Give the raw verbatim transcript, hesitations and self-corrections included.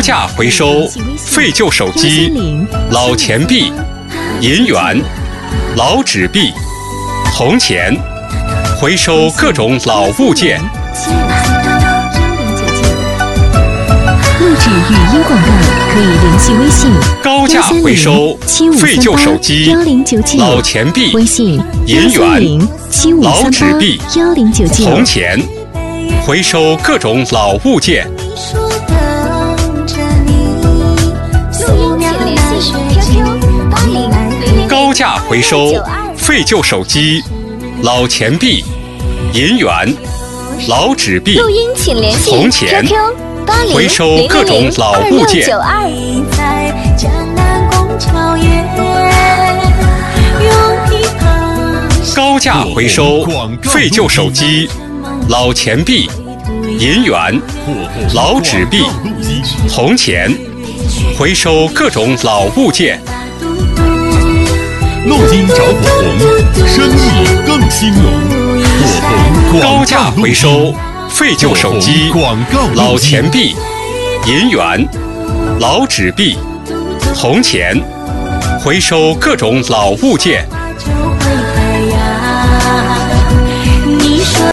价回收废旧手机、老钱币、银元、老纸币、铜钱，回收各种老物件。 录制语音广告可以联系微信高价回收废旧手机、老钱币、银元、老纸币、铜钱，回收各种老物件。高价回收废旧手机、老钱币、银元、老纸币、铜钱，回收各种老物件。高价回收废旧手机、老钱币、银元、老纸币、铜钱，回收各种老物件。 录音找火红，生意更兴隆。火红高价回收废旧手机、老钱币、银元、老纸币、铜钱，回收各种老物件。